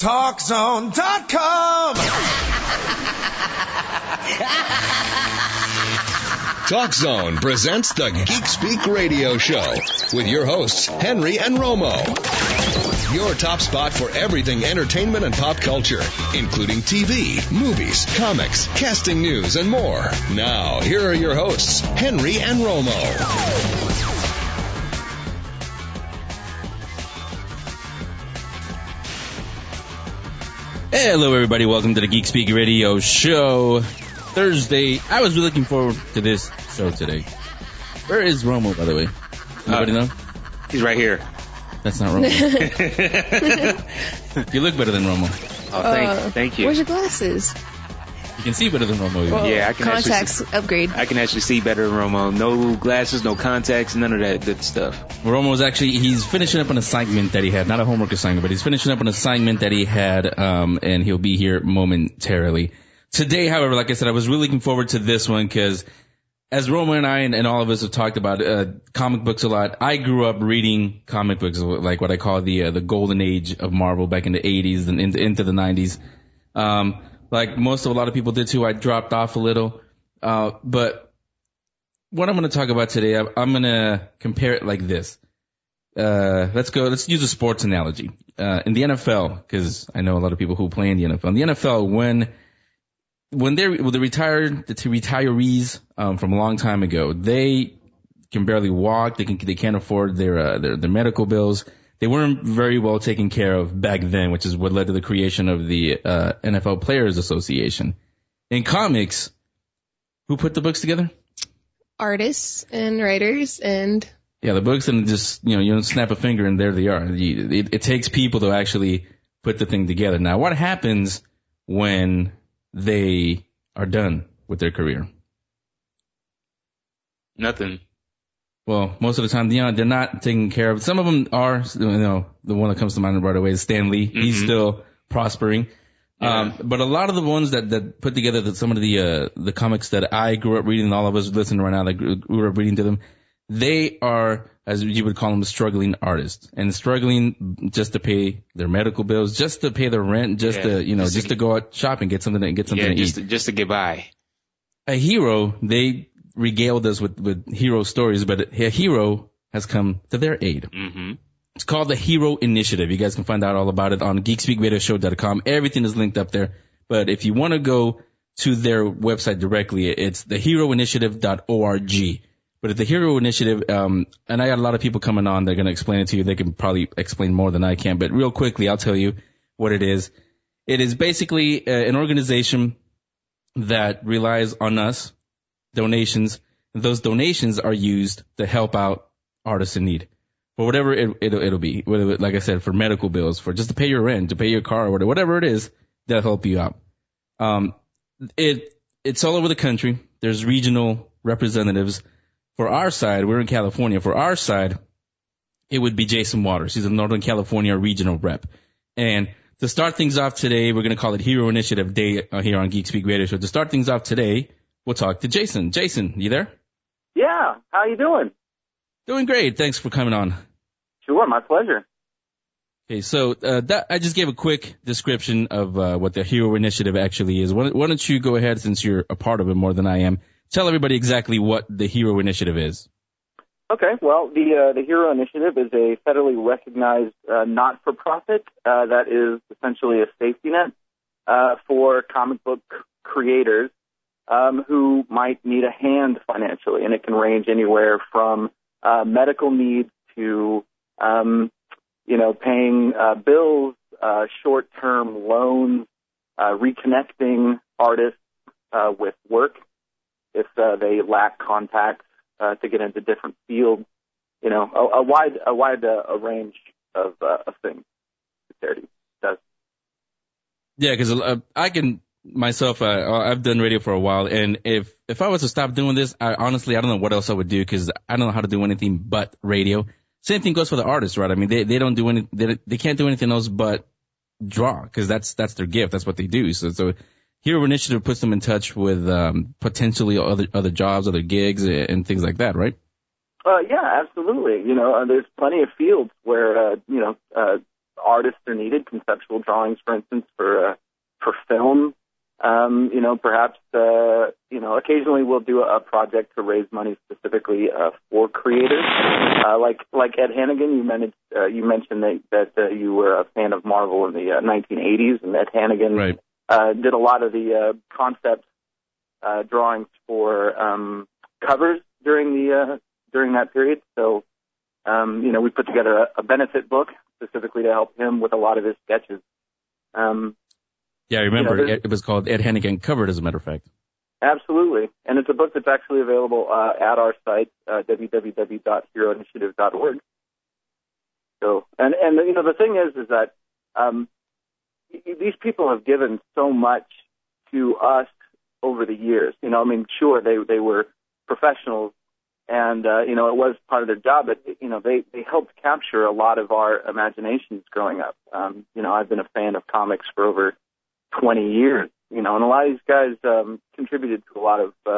TalkZone.com. TalkZone presents the Geek Speak Radio Show with your hosts, Henry and Romo. Your top spot for everything entertainment and pop culture, including TV, movies, comics, casting news, and more. Now, here are your hosts, Henry and Romo. Hello, everybody. Welcome to the Geek Speak Radio Show. Thursday. I was really looking forward to this show today. Where is Romo, by the way? Anybody know? He's right here. That's not Romo. You look better than Romo. Oh, thank you. Where's your glasses? You can see better than Romo. Well, yeah, I can contacts actually see, upgrade. I can actually see better than Romo. No glasses, no contacts, none of that good stuff. Romo's actually, he's finishing up an assignment that he had, not a homework assignment, but he's finishing up an assignment that he had, and he'll be here momentarily. Today, however, like I said, I was really looking forward to this one because as Romo and I and all of us have talked about comic books a lot, I grew up reading comic books, like what I call the golden age of Marvel back in the 80s and into the 90s. Like a lot of people did too, I dropped off a little. But what I'm going to talk about today, I'm going to compare it like this. Let's use a sports analogy. In the NFL, because I know a lot of people who play in the NFL. In the NFL, when the retirees from a long time ago, they can barely walk, they can't afford their medical bills. They weren't very well taken care of back then, which is what led to the creation of the NFL Players Association. In comics, who put the books together? Artists and writers and... Yeah, the books, and just, you don't snap a finger and there they are. It takes people to actually put the thing together. Now, what happens when they are done with their career? Nothing. Well, most of the time, they're not taken care of. Some of them are, the one that comes to mind right away is Stan Lee. Mm-hmm. He's still prospering. Yeah. But a lot of the ones that put together some of the comics that I grew up reading, and all of us listening right now that grew up reading to them, they are, as you would call them, struggling artists, and struggling just to pay their medical bills, just to pay their rent, just to go out shopping, get something to eat. Just to get by. A hero, they regaled us with hero stories, but a hero has come to their aid. Mm-hmm. It's called the Hero Initiative. You guys can find out all about it on GeekSpeakRadioshow.com. Everything is linked up there. But if you want to go to their website directly, it's theheroinitiative.org. But at the Hero Initiative, and I got a lot of people coming on, they're going to explain it to you. They can probably explain more than I can. But real quickly, I'll tell you what it is. It is basically an organization that relies on us, donations. Those donations are used to help out artists in need. For whatever it'll be, whether, like I said, for medical bills, for just to pay your rent, to pay your car, or whatever it is, they'll help you out. It's all over the country. There's regional representatives. For our side, we're in California. For our side, it would be Jason Waters. He's a Northern California regional rep. And to start things off today, we're going to call it Hero Initiative Day here on Geek Speak Radio Show. To start things off today, we'll talk to Jason. Jason, you there? Yeah. How you doing? Doing great. Thanks for coming on. Sure, my pleasure. Okay, so I just gave a quick description of what the Hero Initiative actually is. Why don't you go ahead, since you're a part of it more than I am, tell everybody exactly what the Hero Initiative is. Okay, well, the Hero Initiative is a federally recognized not-for-profit that is essentially a safety net for comic book creators who might need a hand financially, and it can range anywhere from medical needs to paying bills, short-term loans, reconnecting artists with work if they lack contacts to get into different fields. A wide range of things charity does. Yeah, because I can myself. I've done radio for a while, and if I was to stop doing this, I don't know what else I would do, because I don't know how to do anything but radio. Same thing goes for the artists, right? I mean, they don't do any, they can't do anything else but draw, because that's their gift. That's what they do. So Hero Initiative puts them in touch with potentially other jobs, other gigs, and things like that, right? Yeah, absolutely. There's plenty of fields where artists are needed, conceptual drawings, for instance, for film. Perhaps, occasionally we'll do a project to raise money specifically for creators. Like Ed Hannigan, you mentioned that you were a fan of Marvel in the 1980s, and Ed Hannigan did a lot of the concept drawings for covers during that period. So, we put together a benefit book specifically to help him with a lot of his sketches. Yeah, I remember. It was called Ed Hannigan Covered, as a matter of fact. Absolutely. And it's a book that's actually available at our site, www.heroinitiative.org. So, and the thing is that these people have given so much to us over the years. Sure, they were professionals, and it was part of their job, but they helped capture a lot of our imaginations growing up. I've been a fan of comics for over 20 years, and a lot of these guys contributed to a lot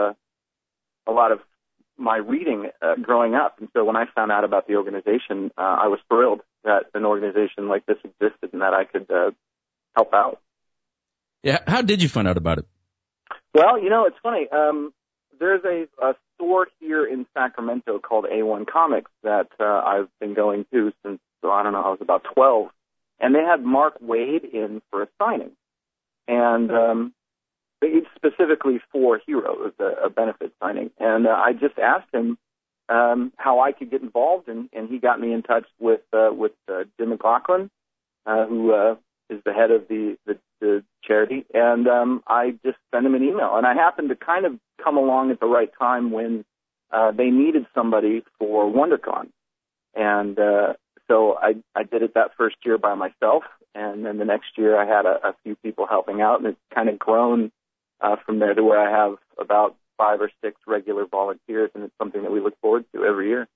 of my reading growing up. And so when I found out about the organization, I was thrilled that an organization like this existed and that I could help out. Yeah, how did you find out about it? Well, it's funny. There's a store here in Sacramento called A1 Comics that I've been going to since, I was about 12. And they had Mark Waid in for a signing. And it's specifically for Hero. It was a benefit signing. And I just asked him how I could get involved, and he got me in touch with Jim McLaughlin, who is the head of the charity. And I just sent him an email. And I happened to kind of come along at the right time when they needed somebody for WonderCon. And so I did it that first year by myself. And then the next year I had a few people helping out, and it's kind of grown from there to where I have about 5 or 6 regular volunteers, and it's something that we look forward to every year.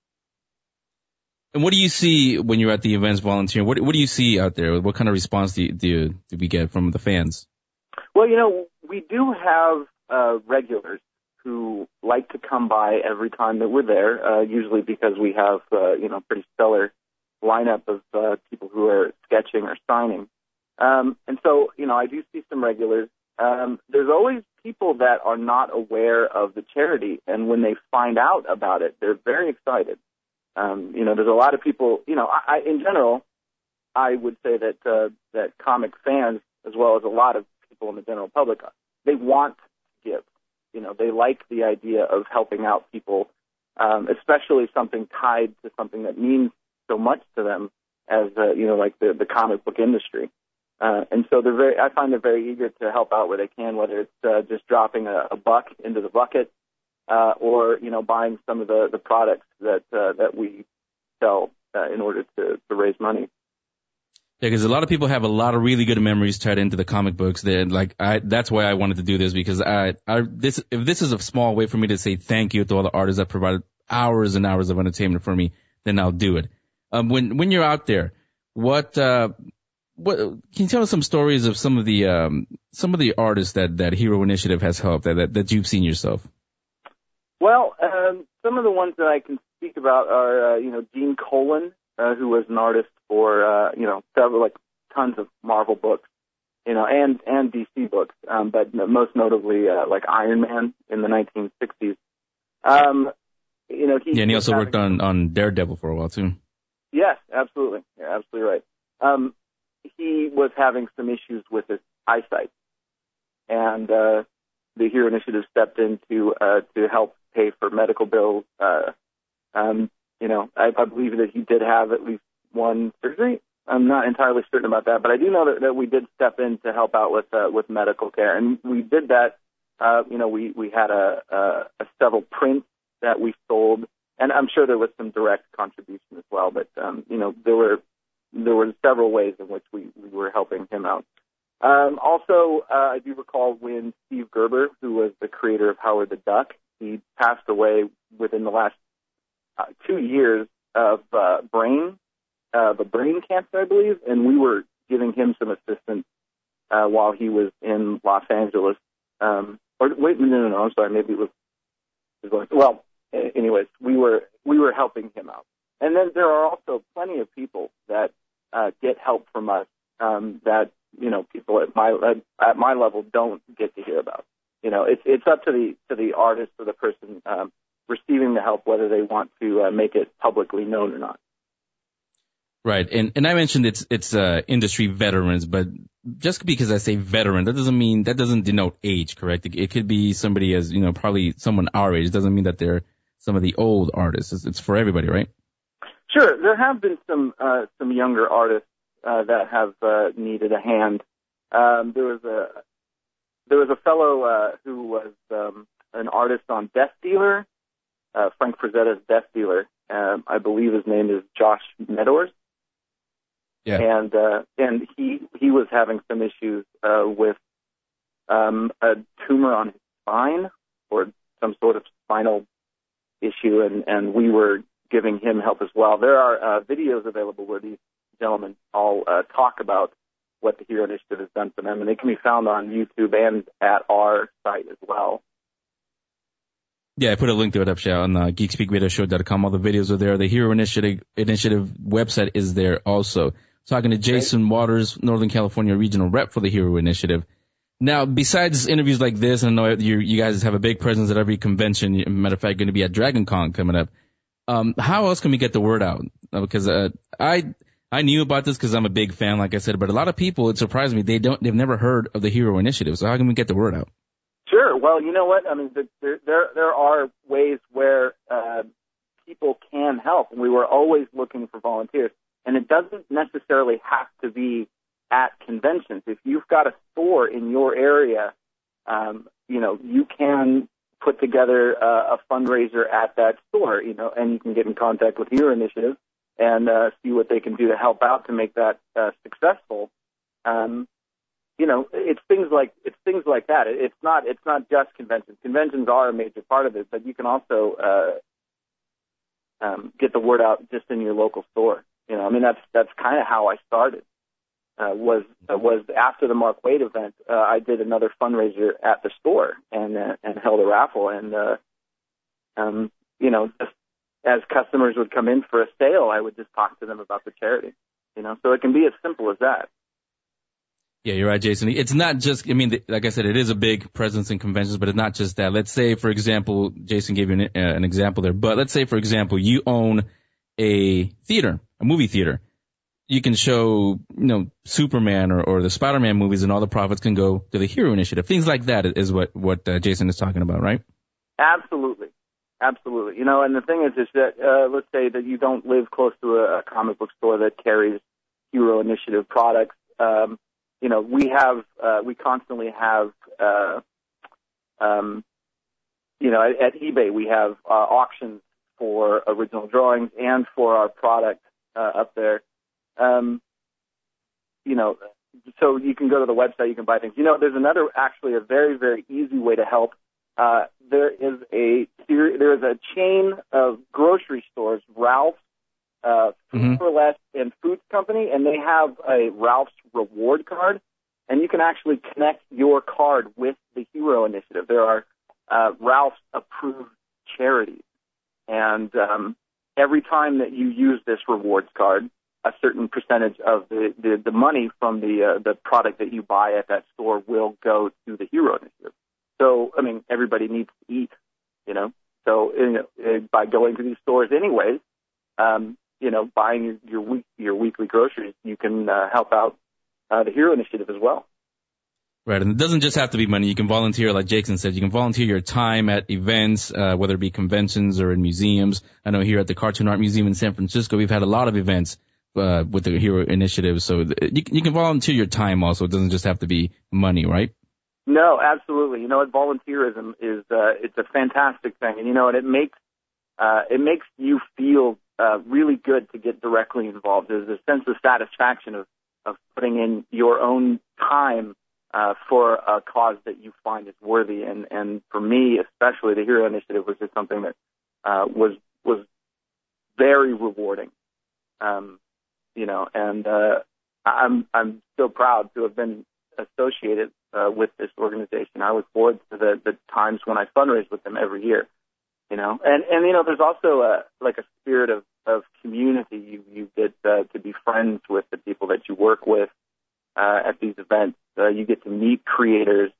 And what do you see when you're at the events volunteering? What do you see out there? What kind of response do we get from the fans? Well, we do have regulars who like to come by every time that we're there, usually because we have, pretty stellar lineup of people who are sketching or signing. And so, I do see some regulars. There's always people that are not aware of the charity, and when they find out about it, they're very excited. There's a lot of people, in general, I would say that comic fans, as well as a lot of people in the general public, they want to give. They like the idea of helping out people, especially something tied to something that means so much to them as, like the comic book industry. And so I find they're very eager to help out where they can, whether it's just dropping a buck into the bucket, or, buying some of the products that we sell in order to raise money. Yeah, because a lot of people have a lot of really good memories tied into the comic books. That's why I wanted to do this, because if this is a small way for me to say thank you to all the artists that provided hours and hours of entertainment for me, then I'll do it. When you're out there, what can you tell us some stories of some of the artists that Hero Initiative has helped that you've seen yourself? Well, some of the ones that I can speak about are Gene Colan, who was an artist for several, tons of Marvel books, and DC books, but most notably like Iron Man in the 1960s. And he also worked on Daredevil for a while too. Yes, absolutely. You're absolutely right. He was having some issues with his eyesight, and the Hero Initiative stepped in to help pay for medical bills. I believe that he did have at least one surgery. I'm not entirely certain about that, but I do know that we did step in to help out with medical care, and we did that. We had several prints that we sold, and I'm sure there was some direct contribution as well. But there were several ways in which we were helping him out. Also, I do recall when Steve Gerber, who was the creator of Howard the Duck, he passed away within the last 2 years of brain cancer, I believe, and we were giving him some assistance while he was in Los Angeles. I'm sorry, maybe it was. Well, anyways, we were helping him out, and then there are also plenty of people that get help from us that people at my level don't get to hear about. It's up to the artist or the person receiving the help whether they want to make it publicly known or not. Right, and I mentioned it's industry veterans, but just because I say veteran, that doesn't denote age, correct? It could be somebody as probably someone our age. It doesn't mean that they're some of the old artists. It's for everybody, right? Sure, there have been some younger artists that have needed a hand. There was a fellow who was an artist on Death Dealer, Frank Frazetta's Death Dealer. I believe his name is Josh Medors. Yeah. And he was having some issues with a tumor on his spine or some sort of spinal issue, and we were giving him help as well. There are videos available where these gentlemen all talk about what the Hero Initiative has done for them, and they can be found on YouTube and at our site as well. Yeah, I put a link to it up on GeekSpeakRadioShow.com. All the videos are there. The Hero Initiative website is there also. Talking to Jason Waters, Northern California Regional Rep for the Hero Initiative. Now, besides interviews like this, and I know you guys have a big presence at every convention. Matter of fact, going to be at Dragon Con coming up. How else can we get the word out? Because I knew about this because I'm a big fan, like I said, but a lot of people, it surprised me, they've never heard of the Hero Initiative. So how can we get the word out? Sure. Well, you know what? I mean, there are ways where people can help, and we were always looking for volunteers. And it doesn't necessarily have to be at conventions. If you've got a store in your area, you can put together a fundraiser at that store, and you can get in contact with Hero Initiative and see what they can do to help out to make that successful. It's things like that. It's not just conventions. Conventions are a major part of it, but you can also get the word out just in your local store. That's kind of how I started. Was after the Mark Waid event, I did another fundraiser at the store and held a raffle, and just as customers would come in for a sale, I would just talk to them about the charity. So it can be as simple as that. Yeah, you're right, Jason. It's not just, like I said, it is a big presence in conventions, but it's not just that. Let's say, for example, Jason gave you an example there, but let's say, for example, you own a movie theater. You can show, Superman or the Spider-Man movies, and all the profits can go to the Hero Initiative. Things like that is what Jason is talking about, right? Absolutely. And the thing is that, let's say that you don't live close to a comic book store that carries Hero Initiative products. We constantly have, at eBay, we have auctions for original drawings and for our product up there. So you can go to the website, you can buy things. There's actually a very, very easy way to help. There is a chain of grocery stores, Ralph's, Food for Less, and Foods Company, and they have a Ralph's reward card, and you can actually connect your card with the Hero Initiative. There are Ralph's approved charities, and every time that you use this rewards card, a certain percentage of the money from the product that you buy at that store will go to the Hero Initiative. So, everybody needs to eat, So, by going to these stores anyways, buying your weekly groceries, you can help out the Hero Initiative as well. Right, and it doesn't just have to be money. You can volunteer, like Jason said. You can volunteer your time at events, whether it be conventions or in museums. I know here at the Cartoon Art Museum in San Francisco, we've had a lot of events with the Hero Initiative. So you can volunteer your time also. It doesn't just have to be money, right? No, absolutely. Volunteerism is it's a fantastic thing, and it makes you feel really good to get directly involved. There's a sense of satisfaction of putting in your own time for a cause that you find is worthy. And for me, especially, the Hero Initiative was just something that was very rewarding. And I'm so proud to have been associated with this organization. I look forward to the times when I fundraise with them every year. you know. And you know, there's also a spirit of community. You get to be friends with the people that you work with at these events. You get to meet creators.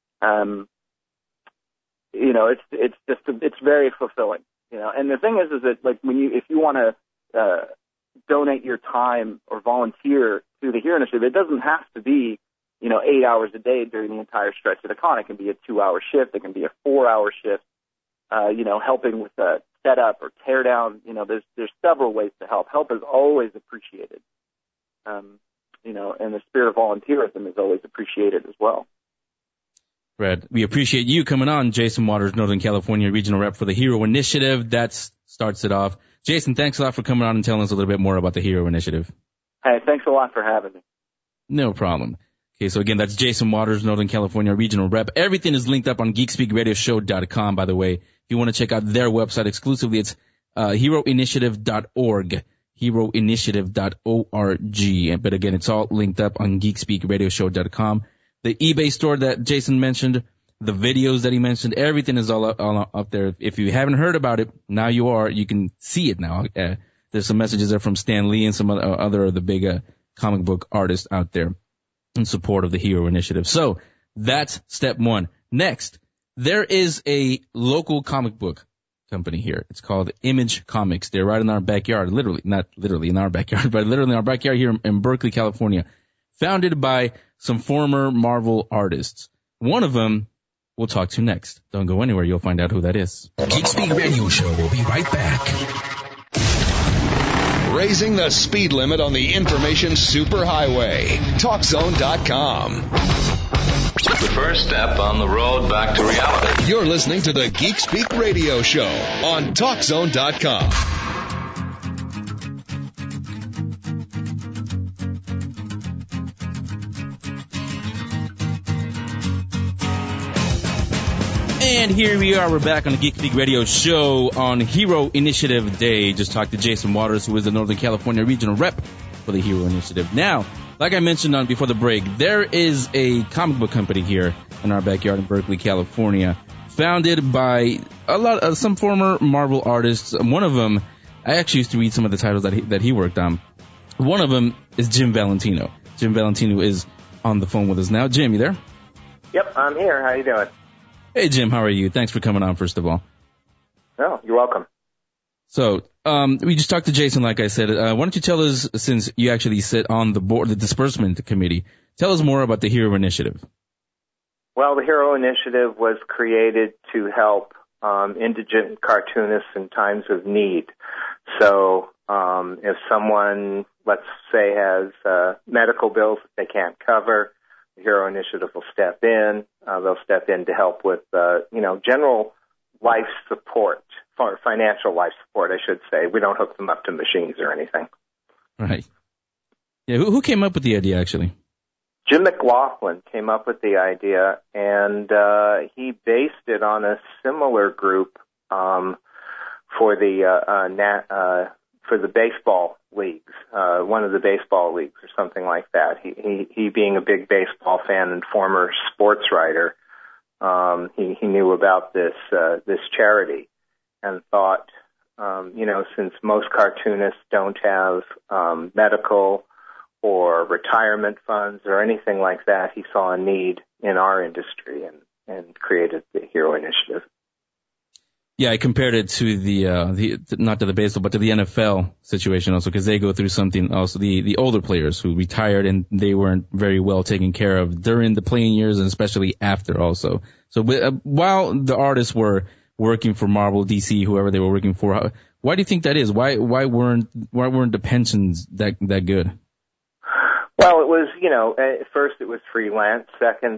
You know, it's very fulfilling, you know. And the thing is that like if you want to donate your time or volunteer to the Hero Initiative, it doesn't have to be, you know, 8 hours a day during the entire stretch of the con. It can be a 2-hour shift. It can be a 4-hour shift. You know, helping with the setup or tear down. You know, there's several ways to help. Help is always appreciated. You know, and the spirit of volunteerism is always appreciated as well. Brad, we appreciate you coming on. Jason Waters, Northern California Regional Rep for the Hero Initiative. That starts it off. Jason, thanks a lot for coming on and telling us a little bit more about the Hero Initiative. Hey, thanks a lot for having me. No problem. Okay, so again, that's Jason Waters, Northern California Regional Rep. Everything is linked up on GeekSpeakRadioShow.com, by the way. If you want to check out their website exclusively, it's heroinitiative.org. heroinitiative.org. But again, it's all linked up on GeekSpeakRadioShow.com. The eBay store that Jason mentioned, the videos that he mentioned, everything is all up there. If you haven't heard about it, now you are. You can see it now. There's some messages there from Stan Lee and some other of the big comic book artists out there in support of the Hero Initiative. So that's step one. Next, there is a local comic book company here. It's called Image Comics. They're right in our backyard, not literally in our backyard, but literally in our backyard here in Berkeley, California. Founded by some former Marvel artists. One of them we'll talk to next. Don't go anywhere. You'll find out who that is. Geek Speak Radio Show will be right back. Raising the speed limit on the information superhighway. TalkZone.com. The first step on the road back to reality. You're listening to the Geek Speak Radio Show on TalkZone.com. And here we are. We're back on the Geek Speak Radio Show on Hero Initiative Day. Just talked to Jason Waters, who is the Northern California Regional Rep for the Hero Initiative. Now, like I mentioned before the break, there is a comic book company here in our backyard in Berkeley, California, founded by some former Marvel artists. One of them, I actually used to read some of the titles that he worked on. One of them is Jim Valentino. Jim Valentino is on the phone with us now. Jim, you there? Yep, I'm here. How you doing? Hey, Jim, how are you? Thanks for coming on, first of all. Oh, you're welcome. So, we just talked to Jason, like I said. Why don't you tell us, since you actually sit on the board, the disbursement committee, tell us more about the Hero Initiative. Well, the Hero Initiative was created to help indigent cartoonists in times of need. So, if someone, let's say, has medical bills that they can't cover, the Hero Initiative will step in. They'll step in to help with, general life support, financial life support, I should say. We don't hook them up to machines or anything. Right. Yeah. Who came up with the idea, actually? Jim McLaughlin came up with the idea, and he based it on a similar group for the baseball leagues, one of the baseball leagues or something like that. He being a big baseball fan and former sports writer, he knew about this charity and thought, since most cartoonists don't have medical or retirement funds or anything like that, he saw a need in our industry and created the Hero Initiative. Yeah, I compared it to the not to the baseball, but to the NFL situation also, because they go through something also. The older players who retired and they weren't very well taken care of during the playing years and especially after also. So while the artists were working for Marvel, DC, whoever they were working for, why do you think that is? Why weren't the pensions that good? Well, it was, at first it was freelance. Second,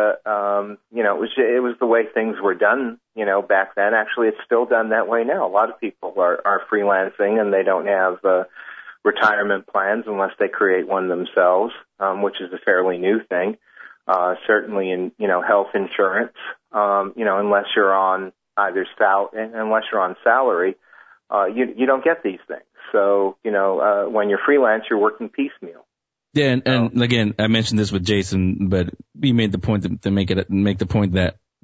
it was the way things were done, back then. Actually, it's still done that way now. A lot of people are freelancing and they don't have retirement plans unless they create one themselves, which is a fairly new thing. Certainly in, health insurance, unless you're on unless you're on salary, you don't get these things. So, when you're freelance, you're working piecemeal. Yeah, and again, I mentioned this with Jason, but we made the point to make the point that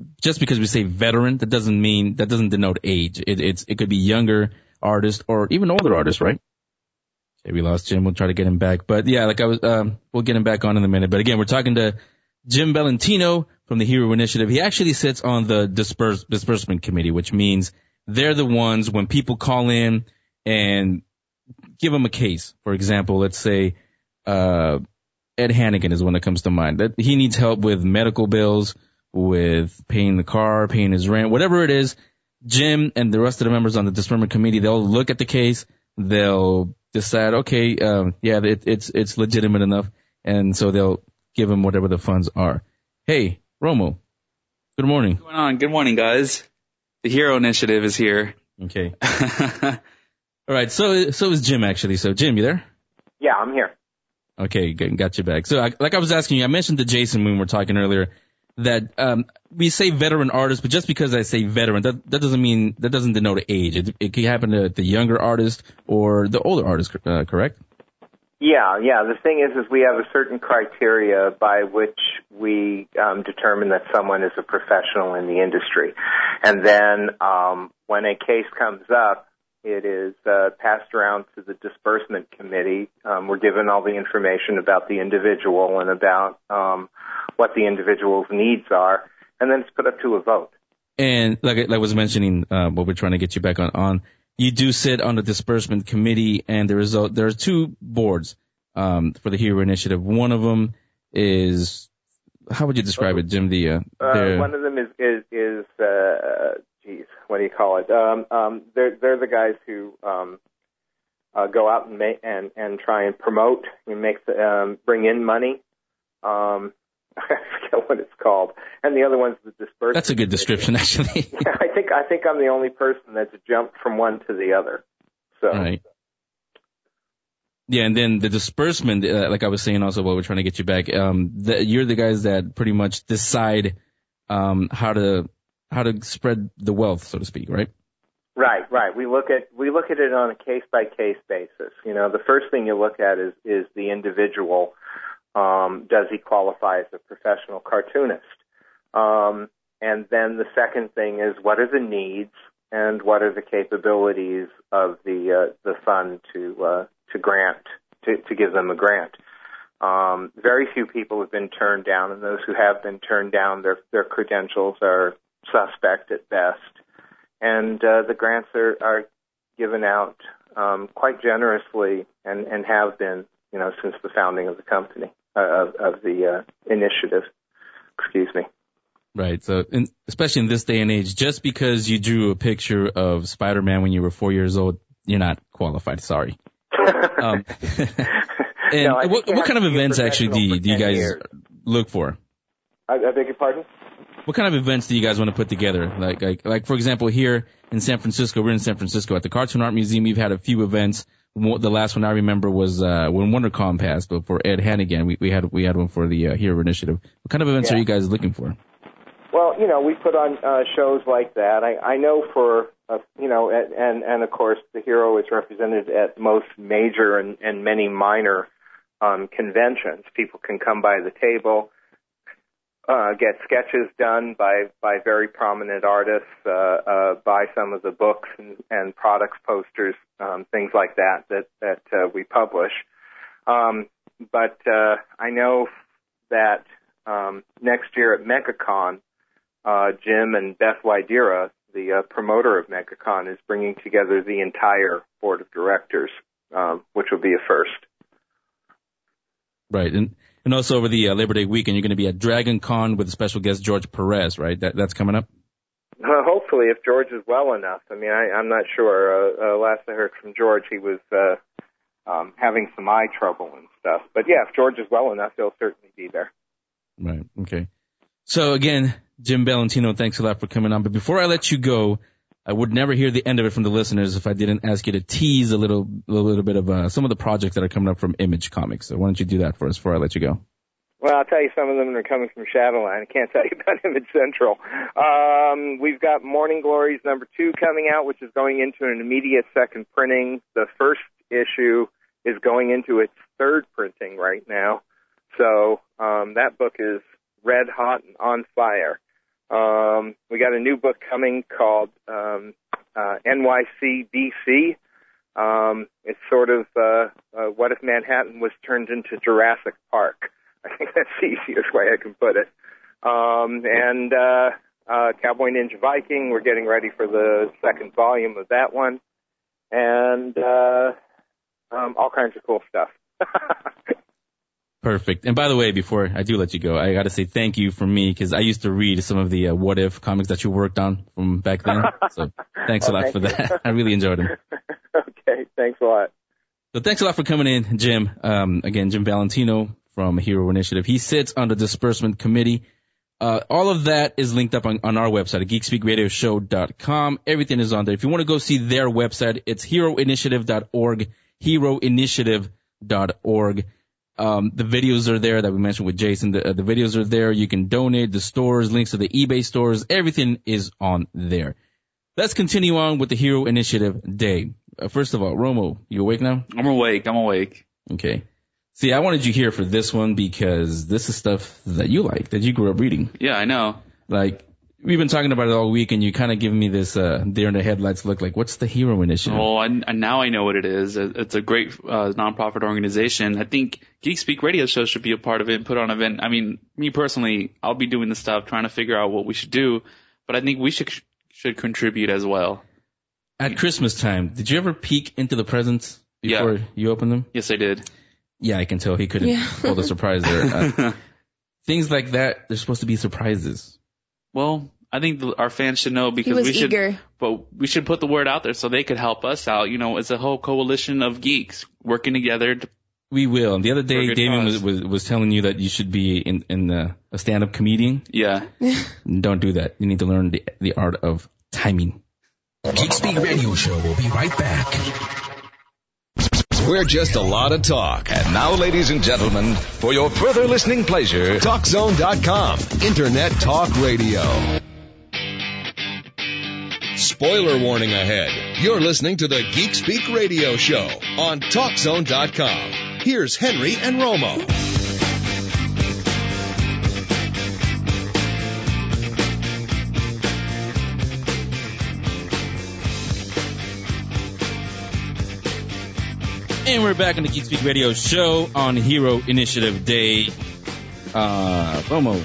just because we say veteran, that doesn't denote age. It could be younger artists or even older artists, right? Okay, we lost Jim. We'll try to get him back. But yeah, we'll get him back on in a minute. But again, we're talking to Jim Valentino from the Hero Initiative. He actually sits on the disbursement committee, which means they're the ones when people call in and give them a case. For example, let's say Ed Hannigan is one that comes to mind. That he needs help with medical bills, with paying the car, paying his rent, whatever it is. Jim and the rest of the members on the disbursement committee, they'll look at the case, they'll decide, okay, it's legitimate enough, and so they'll give him whatever the funds are. Hey, Romo, good morning. What's going on? Good morning, guys. The Hero Initiative is here. Okay. All right, so is Jim, actually. So, Jim, you there? Yeah, I'm here. Okay, got you back. So, like I was asking you, I mentioned to Jason when we were talking earlier that we say veteran artist, but just because I say veteran, that doesn't denote age. It could happen to the younger artist or the older artist, correct? Yeah. The thing is we have a certain criteria by which we determine that someone is a professional in the industry. And then when a case comes up, it is passed around to the disbursement committee. We're given all the information about the individual and about what the individual's needs are, and then it's put up to a vote. And like I was mentioning, what we're trying to get you back on, you do sit on the disbursement committee, and there are two boards for the Hero Initiative. One of them is, how would you describe it, Jim? One of them is what do you call it? They're the guys who go out and try and promote and bring in money. I forget what it's called. And the other one's the disbursement. That's a good description, actually. Yeah, I think I'm the only person that's jumped from one to the other. So. Right. Yeah, and then the disbursement, like I was saying also while we're trying to get you back, you're the guys that pretty much decide how to spread the wealth, so to speak, right? Right. We look at it on a case by case basis. The first thing you look at is the individual. Does he qualify as a professional cartoonist? And then the second thing is, what are the needs and what are the capabilities of the fund to grant, to give them a grant? Very few people have been turned down, and those who have been turned down, their credentials are suspect at best. And the grants are given out quite generously and have been, since the founding of the company. Of the initiative. Excuse me. Right. So, especially in this day and age, just because you drew a picture of Spider-Man when you were 4 years old, you're not qualified. Sorry. And what kind of events actually do you guys look for? I beg your pardon? What kind of events do you guys want to put together? Like for example, here in San Francisco, we're in San Francisco at the Cartoon Art Museum. We've had a few events. The last one I remember was when WonderCon passed, but for Ed Hannigan, we had one for the Hero Initiative. What kind of events are you guys looking for? Well, we put on shows like that. I know for and of course the Hero is represented at most major and many minor conventions. People can come by the table, get sketches done by very prominent artists, buy some of the books and products posters, things like that we publish. But I know that next year at MegaCon, Jim and Beth Wydera, the promoter of MegaCon, is bringing together the entire board of directors, which will be a first. Right, and also over the Labor Day weekend, you're going to be at Dragon Con with special guest George Perez, right? That's coming up? Hopefully, if George is well enough. I mean, I'm not sure. Last I heard from George, he was having some eye trouble and stuff. But yeah, if George is well enough, he'll certainly be there. Right, okay. So again, Jim Valentino, thanks a lot for coming on. But before I let you go, I would never hear the end of it from the listeners if I didn't ask you to tease a little bit of some of the projects that are coming up from Image Comics. So why don't you do that for us before I let you go? Well, I'll tell you some of them are coming from Shadowline. I can't tell you about Image Central. We've got Morning Glories #2 coming out, which is going into an immediate second printing. The first issue is going into its third printing right now. So that book is red hot and on fire. We got a new book coming called NYC DC. It's sort of what if Manhattan was turned into Jurassic Park. I think that's the easiest way I can put it. And Cowboy Ninja Viking, we're getting ready for the second volume of that one. And all kinds of cool stuff. Perfect. And by the way, before I do let you go, I got to say thank you from me because I used to read some of the What If comics that you worked on from back then. So thanks a lot for that. I really enjoyed them. Okay, thanks a lot. So thanks a lot for coming in, Jim. Again, Jim Valentino from Hero Initiative. He sits on the disbursement committee. All of that is linked up on our website at geekspeakradioshow.com. Everything is on there. If you want to go see their website, it's heroinitiative.org, heroinitiative.org. The videos are there that we mentioned with Jason. The videos are there. You can donate. The stores, links to the eBay stores, everything is on there. Let's continue on with the Hero Initiative Day. First of all, Romo, you awake now? I'm awake. Okay. See, I wanted you here for this one because this is stuff that you like, that you grew up reading. Yeah, I know. Like, we've been talking about it all week, and you kind of giving me this deer in the headlights look like, what's the Hero Initiative? Well, now I know what it is. It's a great nonprofit organization. I think Geek Speak Radio Show should be a part of it and put on an event. I mean, me personally, I'll be doing the stuff, trying to figure out what we should do, but I think we should contribute as well. At Christmas time, did you ever peek into the presents before you opened them? Yes, I did. Yeah, I can tell he couldn't hold a surprise there. Things like that, they're supposed to be surprises. Well, I think our fans should know because we should, eager. But we should put the word out there so they could help us out. You know, it's a whole coalition of geeks working together. We will. And the other day, Damien was telling you that you should be in a stand-up comedian. Yeah. Don't do that. You need to learn the art of timing. Geek Speak Radio Show will be right back. We're just a lot of talk. And now, ladies and gentlemen, for your further listening pleasure, TalkZone.com, Internet Talk Radio. Spoiler warning ahead. You're listening to the Geek Speak Radio Show on TalkZone.com. Here's Henry and Romo. And we're back on the Geek Speak Radio Show on Hero Initiative Day. Romo.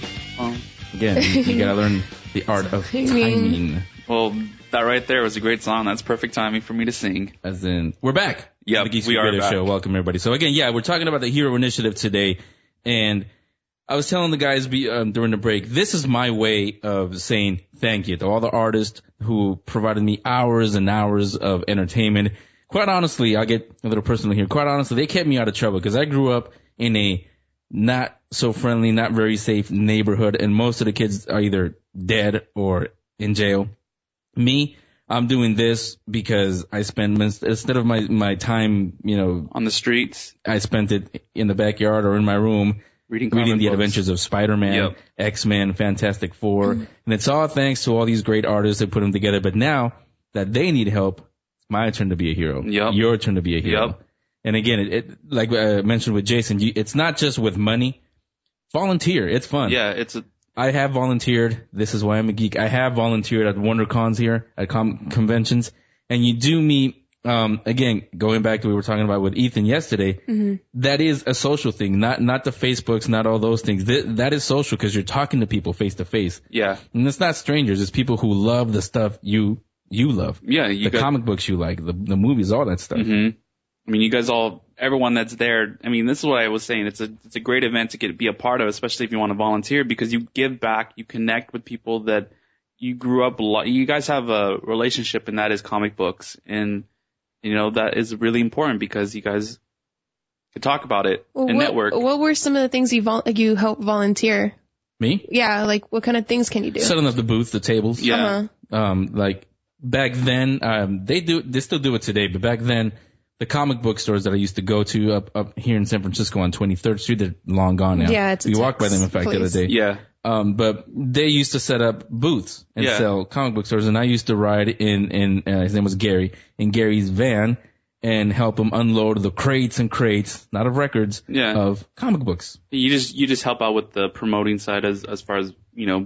Again, you gotta learn the art of timing. Well, that right there was a great song. That's perfect timing for me to sing. As in, we're back. Yeah, the Geek Speak Radio Show. Welcome, everybody. So again, we're talking about the Hero Initiative today. And I was telling the guys during the break, this is my way of saying thank you to all the artists who provided me hours and hours of entertainment. Quite honestly, I'll get a little personal here. Quite honestly, they kept me out of trouble because I grew up in a not so friendly, not very safe neighborhood, and most of the kids are either dead or in jail. Me, I'm doing this because I spend, instead of my time, on the streets, I spent it in the backyard or in my room reading the adventures of Spider-Man, X-Men, Fantastic Four. And it's all thanks to all these great artists that put them together. But now that they need help, my turn to be a hero. Your turn to be a hero. And again, it like I mentioned with Jason, it's not just with money. Volunteer. It's fun. Yeah, I have volunteered. This is why I'm a geek. I have volunteered at WonderCons here, at conventions. And you do meet, again, going back to what we were talking about with Ethan yesterday, that is a social thing, not the Facebooks, not all those things. That is social because you're talking to people face to face. Yeah. And it's not strangers. It's people who love the stuff you love. Yeah. The comic books you like, the movies, all that stuff. Mm-hmm. I mean, you guys everyone that's there, I mean, this is what I was saying. It's a great event to be a part of, especially if you want to volunteer, because you give back, you connect with people that you grew up, you guys have a relationship, and that is comic books. And, that is really important because you guys can talk about it and network. What were some of the things you helped volunteer? Me? Yeah, like what kind of things can you do? Setting up the booths, the tables. Yeah. Like back then, they still do it today, but back then, the comic book stores that I used to go to up here in San Francisco on 23rd Street, they're long gone now. Yeah, we walked by them, in fact, the other day. Yeah. But they used to set up booths and sell comic book stores, and I used to ride in his name was Gary, in Gary's van and help him unload the crates and crates, not of records, of comic books. You just help out with the promoting side as far as,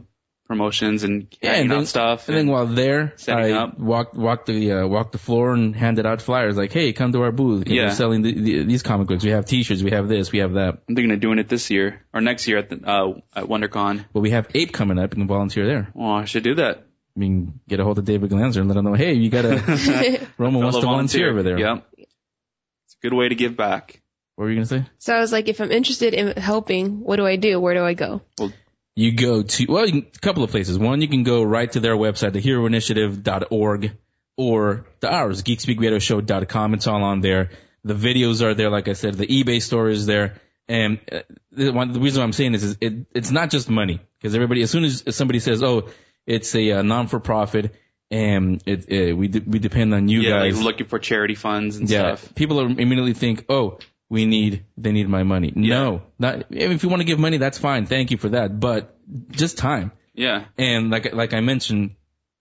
promotions and handing out stuff. And then while there, setting I up. walked the floor and handed out flyers like, hey, come to our booth. Yeah. We're selling these comic books. We have T-shirts. We have this. We have that. I'm thinking of doing it this year or next year at WonderCon. Well, we have Ape coming up. You can volunteer there. Oh, I should do that. I mean, get a hold of David Glanzer and let him know, hey, you got a Roma wants to volunteer over there. Yep. It's a good way to give back. What were you going to say? So I was like, if I'm interested in helping, what do I do? Where do I go? Well, you go to, a couple of places. One, you can go right to their website, theheroinitiative.org, or ours, geekspeakradioshow.com. It's all on there. The videos are there, like I said. The eBay store is there. And the reason why I'm saying this is it's not just money. Because everybody, as soon as somebody says, oh, it's a non-for-profit, and we depend on you guys. Like looking for charity funds and stuff. People immediately think, oh, they need my money. Yeah. No, not, if you want to give money, that's fine. Thank you for that. But just time. Yeah. And like I mentioned,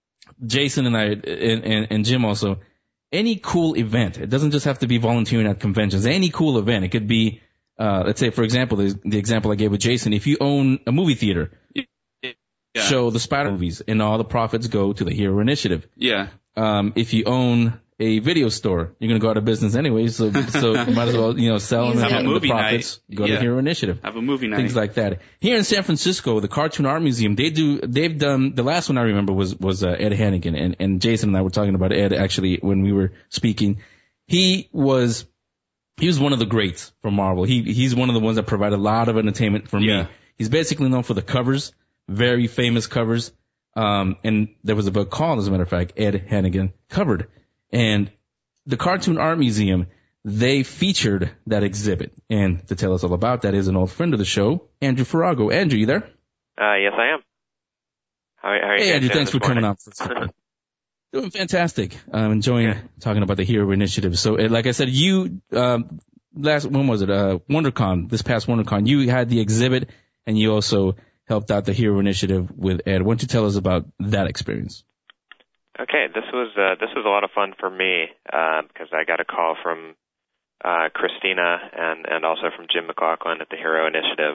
Jason and I, and Jim also, any cool event, it doesn't just have to be volunteering at conventions, any cool event. It could be, let's say, for example, the example I gave with Jason, if you own a movie theater, show the Spider movies, and all the profits go to the Hero Initiative. Yeah. If you own a video store, you're going to go out of business anyway, so you might as well, sell and have the profits go to Hero Initiative. Have a movie night. Things like that. Here in San Francisco, the Cartoon Art Museum, they've done, the last one I remember was Ed Hannigan, and Jason and I were talking about Ed actually when we were speaking. He was one of the greats for Marvel. He's one of the ones that provide a lot of entertainment for me. He's basically known for the covers, very famous covers. And there was a book called, as a matter of fact, Ed Hannigan Covered. And the Cartoon Art Museum, they featured that exhibit. And to tell us all about that is an old friend of the show, Andrew Farago. Andrew, you there? Yes, I am. How are you? Hey, Andrew, thanks for coming up. Doing fantastic. I'm enjoying talking about the Hero Initiative. So, like I said, you, when was it? WonderCon, this past WonderCon, you had the exhibit, and you also helped out the Hero Initiative with Ed. Why don't you tell us about that experience? Okay, this was a lot of fun for me because I got a call from Christina and also from Jim McLaughlin at the Hero Initiative,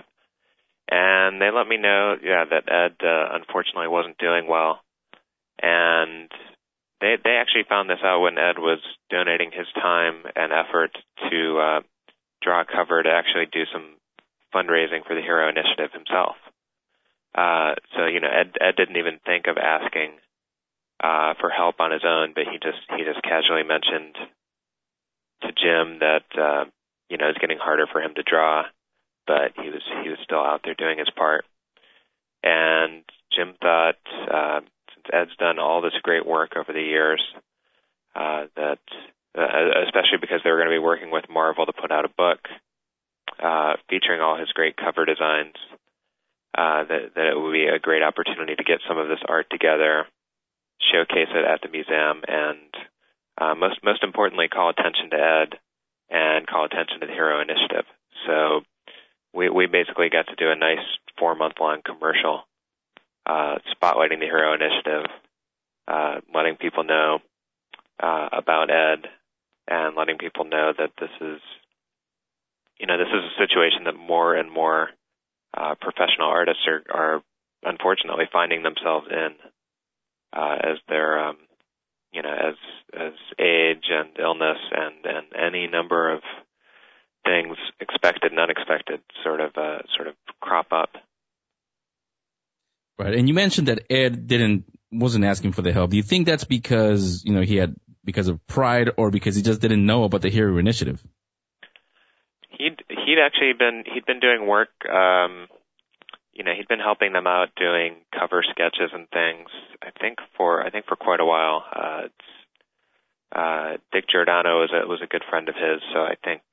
and they let me know that Ed unfortunately wasn't doing well, and they actually found this out when Ed was donating his time and effort to draw a cover to actually do some fundraising for the Hero Initiative himself. So Ed didn't even think of asking for help on his own, but he just casually mentioned to Jim that it's getting harder for him to draw, but he was still out there doing his part. And Jim thought, since Ed's done all this great work over the years, that especially because they were going to be working with Marvel to put out a book featuring all his great cover designs, that it would be a great opportunity to get some of this art together, showcase it at the museum, and most importantly, call attention to Ed and call attention to the Hero Initiative. So we basically got to do a nice 4-month-long commercial spotlighting the Hero Initiative, letting people know about Ed, and letting people know that this is a situation that more and more professional artists are unfortunately finding themselves in as their as age and illness and any number of things, expected and unexpected, sort of crop up. Right, and you mentioned that Ed wasn't asking for the help. Do you think that's because because of pride, or because he just didn't know about the Hero Initiative? He'd been doing work. He'd been helping them out doing cover sketches and things. I think for quite a while. Dick Giordano was a good friend of his, so I think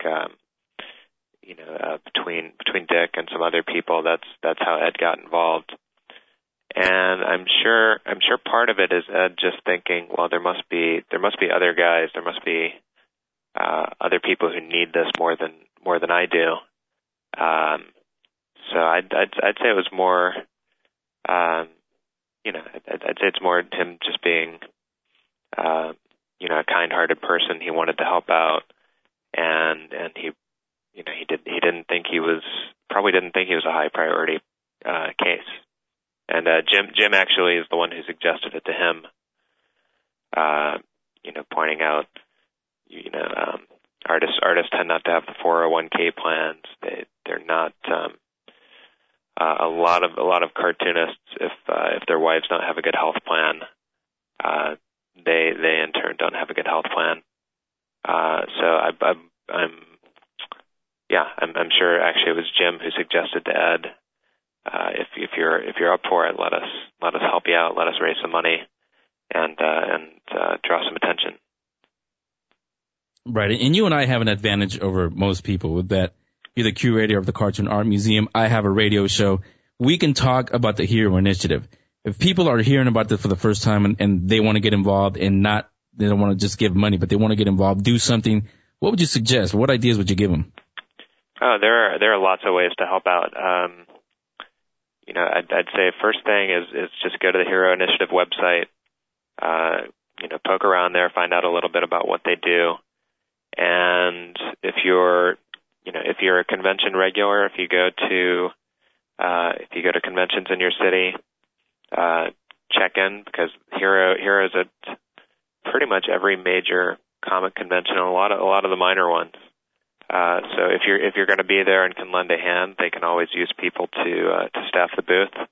between Dick and some other people, that's how Ed got involved. And I'm sure part of it is Ed just thinking, well, there must be other guys, there must be other people who need this more than I do. So I'd say it was more, I'd say it's more him just being, a kind-hearted person. He wanted to help out, and he didn't think he was a high priority case. And Jim actually is the one who suggested it to him. Pointing out, artists tend not to have the 401k plans. They're not. A lot of cartoonists, if their wives don't have a good health plan, they in turn don't have a good health plan. So I'm sure actually it was Jim who suggested to Ed, if you're up for it, let us help you out, let us raise some money, and draw some attention. Right, and you and I have an advantage over most people with that. You're the curator of the Cartoon Art Museum. I have a radio show. We can talk about the Hero Initiative. If people are hearing about this for the first time and they want to get involved and they don't want to just give money, but they want to get involved, do something, what would you suggest? What ideas would you give them? Oh, there are lots of ways to help out. I'd say first thing is just go to the Hero Initiative website. Poke around there, find out a little bit about what they do. And if you're a convention regular, if you go to conventions in your city, check in, because Hero's at pretty much every major comic convention and a lot of the minor ones. So if you're going to be there and can lend a hand, they can always use people to staff the booth.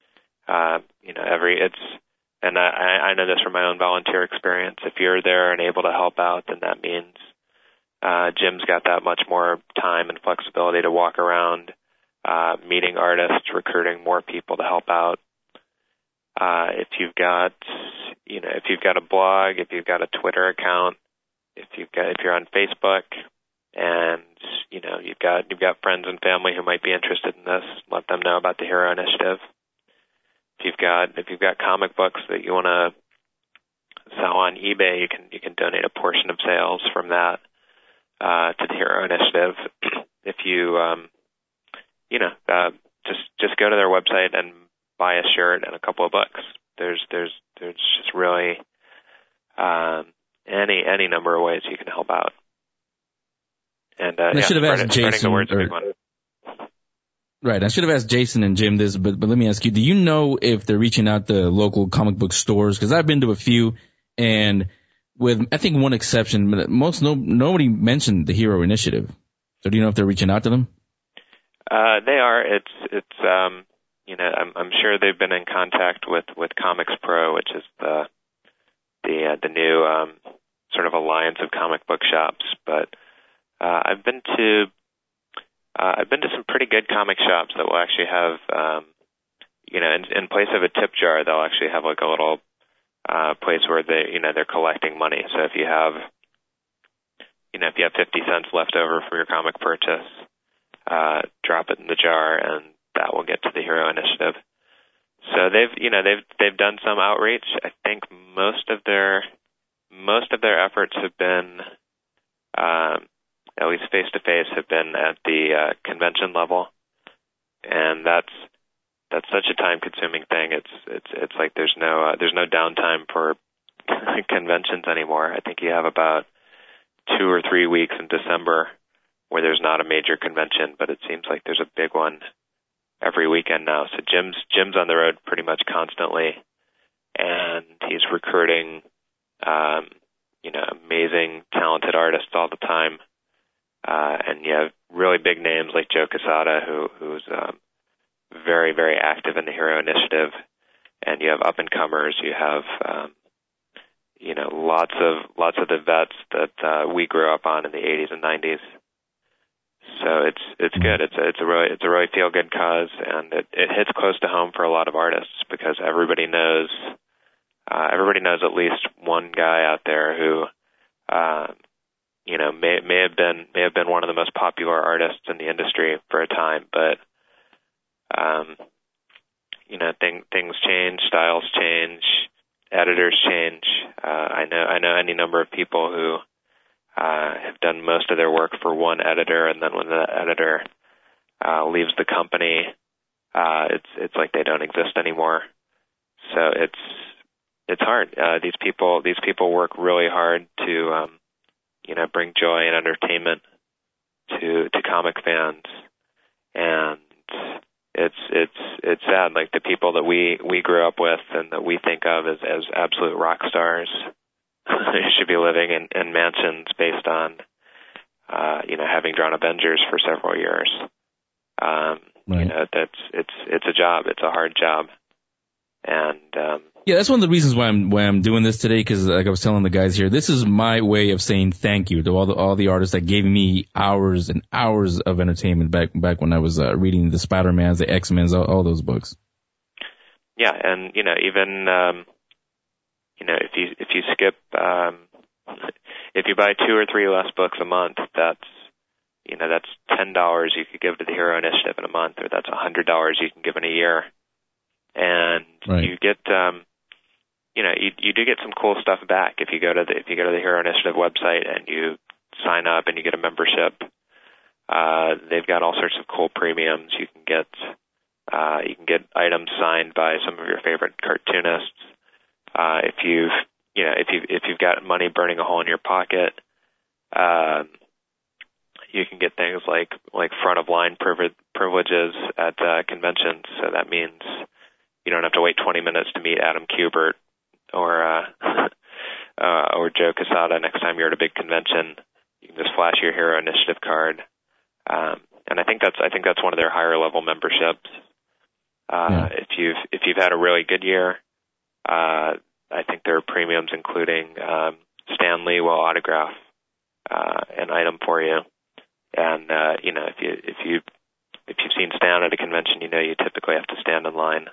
And I know this from my own volunteer experience. If you're there and able to help out, then that means Jim's got that much more time and flexibility to walk around, meeting artists, recruiting more people to help out. If you've got a blog, if you've got a Twitter account, if you're on Facebook, and you've got friends and family who might be interested in this, let them know about the Hero Initiative. If you've got comic books that you want to sell on eBay, you can donate a portion of sales from that to the Hero Initiative. If you just go to their website and buy a shirt and a couple of books. There's just really any number of ways you can help out. And I should have asked Jason. Right, I should have asked Jason and Jim this, but let me ask you: do you know if they're reaching out to local comic book stores? Because I've been to a few, and with I think one exception, but nobody mentioned the Hero Initiative. So do you know if they're reaching out to them? They are. I'm sure they've been in contact with Comics Pro, which is the new sort of alliance of comic book shops. But I've been to some pretty good comic shops that will actually have, in place of a tip jar, they'll actually have like a little place where they're collecting money. So if you have 50 cents left over for your comic purchase, drop it in the jar, and that will get to the Hero Initiative. So they've done some outreach. I think most of their efforts have been, at least face to face, have been at the convention level, and that's such a time consuming thing. It's like there's no downtime for conventions anymore. I think you have about 2 or 3 weeks in December where there's not a major convention, but it seems like there's a big one every weekend now. So Jim's on the road pretty much constantly, and he's recruiting, amazing, talented artists all the time. And you have really big names like Joe Quesada, who's very, very active in the Hero Initiative, and you have up and comers. You have lots of the vets that we grew up on in the 80s and 90s. So it's good. It's a really feel good cause, and it hits close to home for a lot of artists because everybody knows at least one guy out there who may have been one of the most popular artists in the industry for a time, but things change, styles change, editors change. I know any number of people who have done most of their work for one editor, and then when the editor leaves the company, it's like they don't exist anymore. So it's hard. These people work really hard to bring joy and entertainment to comic fans, and it's sad. Like the people that we grew up with and that we think of as absolute rock stars should be living in mansions based on having drawn Avengers for several years. Right. It's a job. It's a hard job. And yeah, that's one of the reasons why I'm doing this today, because like I was telling the guys here, this is my way of saying thank you to all the artists that gave me hours and hours of entertainment back when I was reading the Spider-Mans, the X-Men's, all those books. Yeah, and even if you skip if you buy 2 or 3 less books a month, that's $10 you could give to the Hero Initiative in a month, or that's $100 you can give in a year. And right. You get you do get some cool stuff back if you go to the Hero Initiative website and you sign up and you get a membership. They've got all sorts of cool premiums. You can get items signed by some of your favorite cartoonists. If you've got money burning a hole in your pocket, you can get things like front of line privileges at conventions. So that means you don't have to wait 20 minutes to meet Adam Kubert or Joe Quesada next time you're at a big convention. You can just flash your Hero Initiative card, and I think that's one of their higher level memberships. Yeah. If you've had a really good year, I think there are premiums including Stan Lee will autograph an item for you, and if you've seen Stan at a convention, you typically have to stand in line,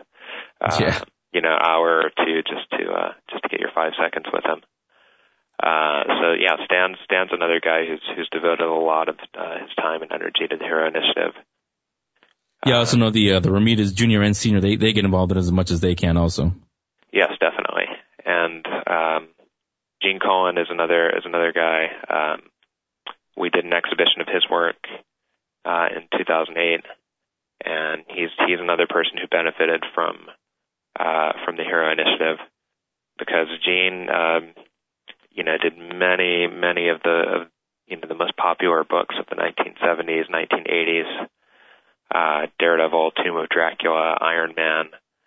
hour or two just to get your 5 seconds with him. So yeah, Stan's another guy who's devoted a lot of his time and energy to the Hero Initiative. Yeah, I also know the Ramirez Junior and Senior, they get involved in it as much as they can also. Yes, definitely. And Gene Colan is another guy. We did an exhibition of his work in 2008, and he's another person who benefited from the Hero Initiative, because Gene did many of the most popular books of the 1970s, 1980s. Daredevil, Tomb of Dracula, Iron Man.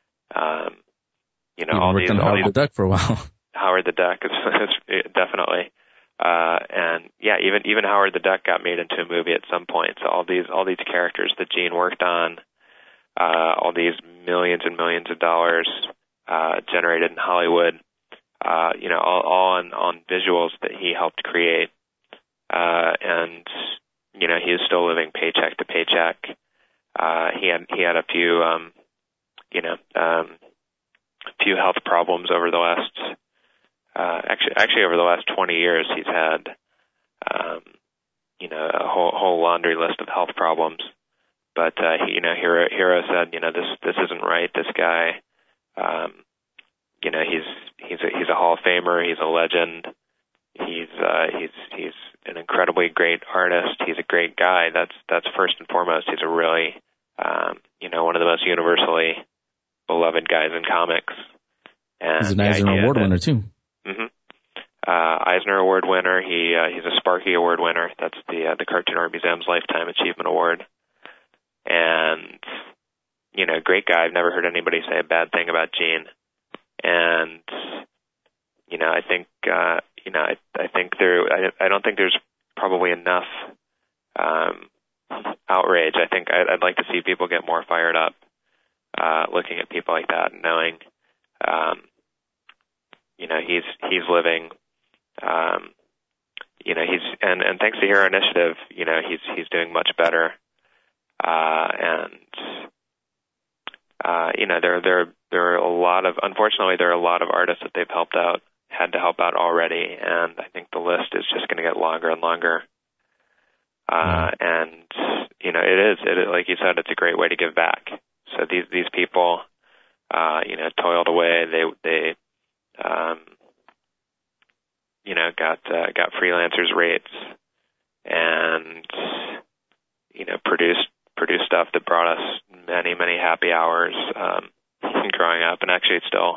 All these. Howard the Duck for a while. Howard the Duck is definitely. And yeah, even Howard the Duck got made into a movie at some point. So all these characters that Gene worked on, all these millions and millions of dollars generated in Hollywood, all on visuals that he helped create. And he is still living paycheck to paycheck. He had a few few health problems over the last actually over the last 20 years. He's had a whole laundry list of health problems, but Hero said this isn't right. This guy he's a Hall of Famer, he's a legend, he's an incredibly great artist, he's a great guy. That's first and foremost. He's a really one of the most universally beloved guys in comics. And he's an Eisner Award winner too. Mm-hmm. Eisner Award winner. He's a Sparky Award winner. That's the Cartoon Art Museum's Lifetime Achievement Award. And great guy. I've never heard anybody say a bad thing about Gene. And I think I don't think there's probably enough outrage. I think I'd like to see people get more fired up looking at people like that and knowing he's living he's and thanks to Hero Initiative, he's doing much better. There are a lot of, unfortunately, there are a lot of artists that they've had to help out already, and I think the list is just going to get longer and longer. And it is like you said, it's a great way to give back. So these people, toiled away. They got freelancers rates, and produced stuff that brought us many happy hours growing up, and actually still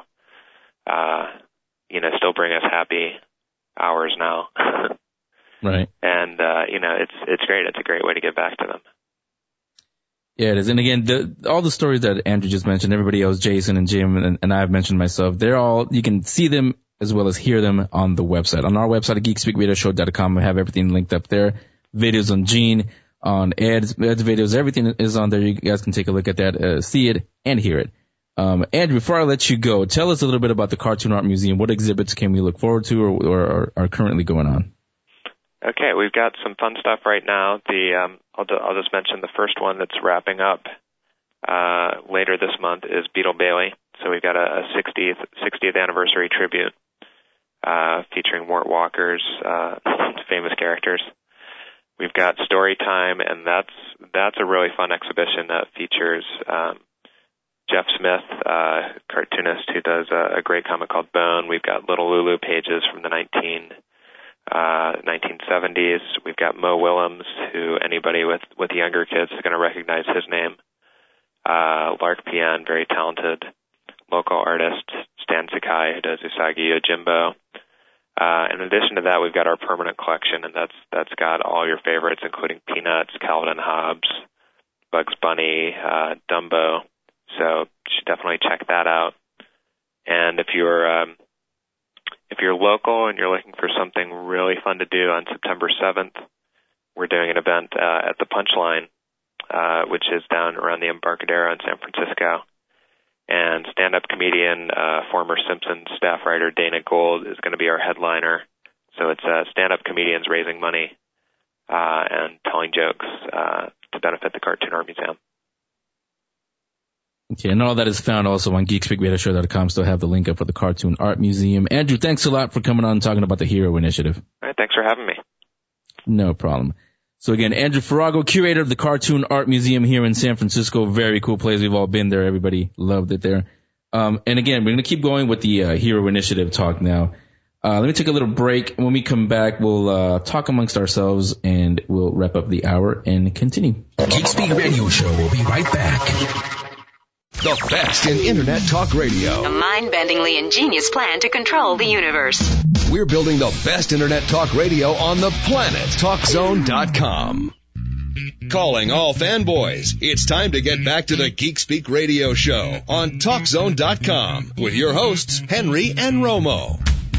bring us happy hours now. Right. And it's great. It's a great way to give back to them. Yeah, it is. And again, all the stories that Andrew just mentioned, everybody else, Jason and Jim, and I've mentioned myself, you can see them as well as hear them on the website. On our website at geekspeakradioshow.com, we have everything linked up there. Videos on Gene, on Ed's videos, everything is on there. You guys can take a look at that, see it, and hear it. Andrew, before I let you go, tell us a little bit about the Cartoon Art Museum. What exhibits can we look forward to or are currently going on? Okay, we've got some fun stuff right now. I'll just mention the first one that's wrapping up later this month is Beetle Bailey. So we've got a 60th anniversary tribute featuring Mort Walker's famous characters. We've got Story Time, and that's a really fun exhibition that features Jeff Smith, cartoonist who does a great comic called Bone. We've got Little Lulu pages from the 1970s. We've got Mo Willems, who anybody with younger kids is going to recognize his name. Lark Pian, very talented local artist. Stan Sakai, who does Usagi Yojimbo. In addition to that, we've got our permanent collection, and that's got all your favorites, including Peanuts, Calvin and Hobbes, Bugs Bunny, Dumbo. So you should definitely check that out. And if you're local and you're looking for something really fun to do on September 7th, we're doing an event at the Punchline, which is down around the Embarcadero in San Francisco. And stand-up comedian, former Simpsons staff writer Dana Gould is going to be our headliner. So it's stand-up comedians raising money and telling jokes to benefit the Cartoon Art Museum. Okay, and all that is found also on GeekSpeakRadioshow.com. Still have the link up for the Cartoon Art Museum. Andrew, thanks a lot for coming on and talking about the Hero Initiative. All right, thanks for having me. No problem. So again, Andrew Farago, curator of the Cartoon Art Museum here in San Francisco. Very cool place. We've all been there. Everybody loved it there. And again, we're going to keep going with the Hero Initiative talk now. Let me take a little break. When we come back, we'll talk amongst ourselves and we'll wrap up the hour and continue. GeekSpeak Radio Show will be right back. The best in Internet talk radio. A mind-bendingly ingenious plan to control the universe. We're building the best Internet talk radio on the planet. TalkZone.com. Calling all fanboys. It's time to get back to the GeekSpeak Radio Show on TalkZone.com with your hosts, Henry and Romo.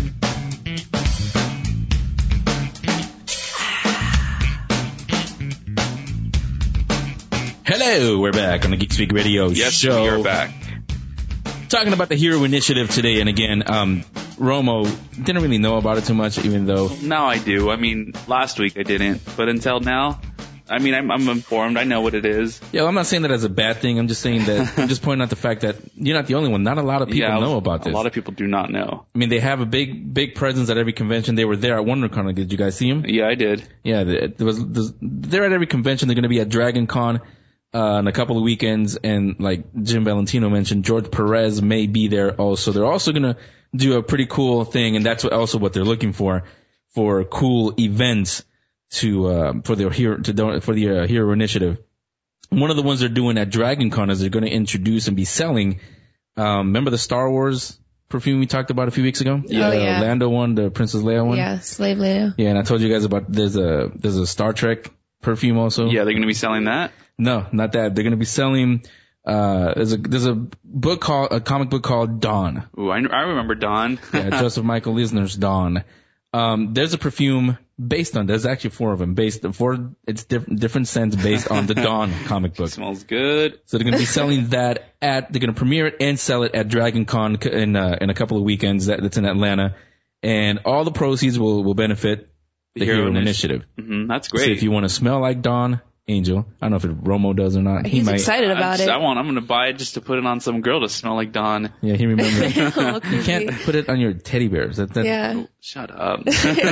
Hello, we're back on the GeekSpeak Radio Show. Yes, we are back. Talking about the Hero Initiative today, and again, Romo didn't really know about it too much, even though... Now I do. I mean, last week I didn't, but until now, I mean, I'm informed. I know what it is. Yeah, well, I'm not saying that as a bad thing. I'm just saying that, I'm just pointing out the fact that you're not the only one. Not a lot of people know about this. A lot of people do not know. I mean, they have a big presence at every convention. They were there at WonderCon. Did you guys see them? Yeah, I did. Yeah, they're at every convention. They're going to be at Dragon Con in a couple of weekends, and like Jim Valentino mentioned, George Perez may be there also. They're also going to do a pretty cool thing, and that's also what they're looking for cool events for the Hero Initiative. One of the ones they're doing at Dragon Con is they're going to introduce and be selling. Remember the Star Wars perfume we talked about a few weeks ago? Yeah. Oh, yeah. The Lando one, the Princess Leia one. Yeah, Slave Leia. Yeah, and I told you guys about there's a Star Trek perfume also. Yeah, they're going to be selling that. No, not that. They're going to be selling. There's a comic book called Dawn. Ooh, I remember Dawn. Yeah, Joseph Michael Eisner's Dawn. There's a perfume based on. There's actually 4 of them it's different scents based on the Dawn comic book. Smells good. So they're going to be selling that they're going to premiere it and sell it at Dragon Con in a couple of weekends. That's in Atlanta, and all the proceeds will benefit the Hero Initiative. Mm-hmm, that's great. So if you want to smell like Dawn, Angel, I don't know if Romo does or not. He's excited about it. I'm going to buy it just to put it on some girl to smell like Dawn. Yeah, he remembers. You can't put it on your teddy bears. Yeah. Oh, shut up.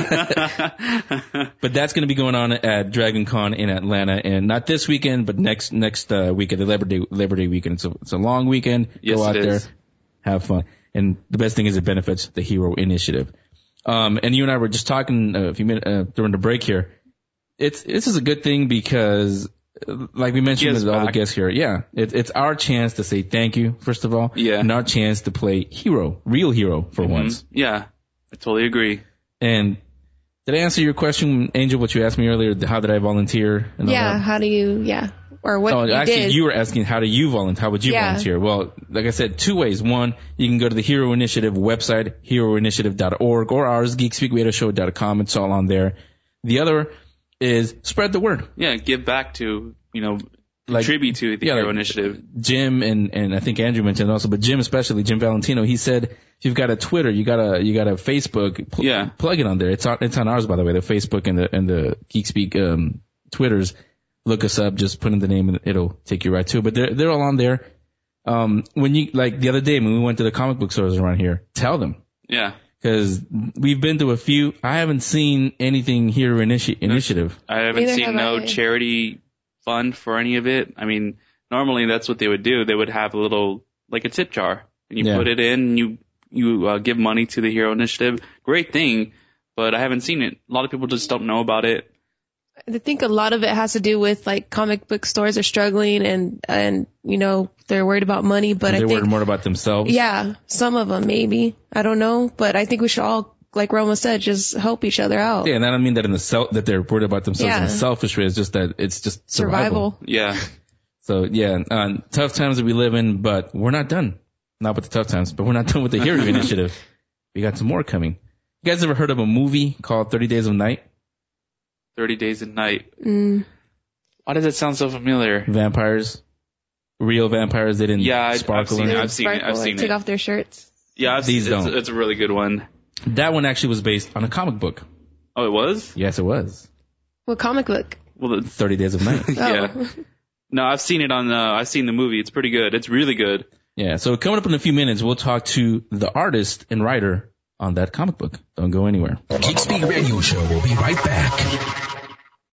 But that's going to be going on at Dragon Con in Atlanta, and not this weekend, but next weekend, the Labor Day weekend. It's a long weekend. Yes, Go out it there, is. have fun. And the best thing is it benefits the Hero Initiative. And you and I were just talking a few minutes during the break here. This is a good thing because, like we mentioned with all the guests here, it's our chance to say thank you, first of all, and our chance to play real hero for once. Yeah, I totally agree. And did I answer your question, Angel, what you asked me earlier? How did I volunteer? And all that? How do you, or what you actually, did. you were asking how do you volunteer? How would you volunteer? Well, like I said, 2 ways. One, you can go to the Hero Initiative website, heroinitiative.org, or ours, geekspeakradioshow.com. It's all on there. The other is spread the word. Yeah, give back to, contribute to the Hero Initiative. Jim and I think Andrew mentioned also, but Jim especially, Jim Valentino, he said if you've got a Twitter, you got a Facebook, plug it on there. It's on ours, by the way, the Facebook and the GeekSpeak Twitters. Look us up, just put in the name and it'll take you right to it. But they're all on there. When you, like the other day when we went to the comic book stores around here, tell them. Yeah. Cause we've been to a few. I haven't seen anything Hero Initiative. I haven't seen no charity fund for any of it. I mean, normally that's what they would do. They would have a little, like a tip jar, and you put it in, and you give money to the Hero Initiative. Great thing, but I haven't seen it. A lot of people just don't know about it. I think a lot of it has to do with like comic book stores are struggling and they're worried about money, but they're worried more about themselves. Yeah, some of them maybe. I don't know, but I think we should all, like Roma said, just help each other out. Yeah, and I don't mean that that they're worried about themselves in a selfish way. It's just that it's just survival. Yeah. So tough times that we live in, but we're not done. Not with the tough times, but we're not done with the Hero Initiative. We got some more coming. You guys ever heard of a movie called 30 Days of Night? 30 Days of Night. Why does it sound so familiar? Vampires. Real vampires. They didn't sparkle. I've seen it. Took off their shirts. Yeah, it's a really good one. That one actually was based on a comic book. Oh, it was? Yes, it was. What comic book? Well, 30 Days of Night. Yeah. No, I've seen it I've seen the movie. It's pretty good. It's really good. Yeah, so coming up in a few minutes, we'll talk to the artist and writer on that comic book. Don't go anywhere. GeekSpeak Radio Show will be right back.